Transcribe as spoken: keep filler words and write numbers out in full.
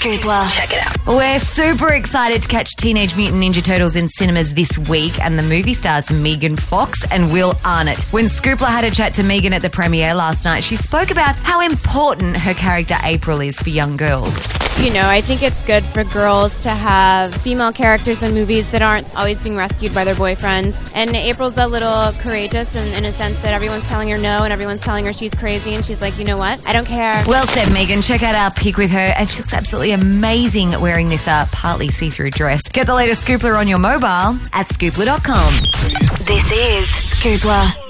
Scoopla. Check it out. We're super excited to catch Teenage Mutant Ninja Turtles in cinemas this week, and the movie stars Megan Fox and Will Arnett. When Scoopla had a chat to Megan at the premiere last night, she spoke about how important her character April is for young girls. You know, I think it's good for girls to have female characters in movies that aren't always being rescued by their boyfriends. And April's a little courageous in, in a sense that everyone's telling her no and everyone's telling her she's crazy, and she's like, you know what? I don't care. Well said, Megan. Check out our pic with her, and she looks absolutely amazing wearing this uh, partly see-through dress. Get the latest Scoopla on your mobile at scoopla dot com. This is Scoopla.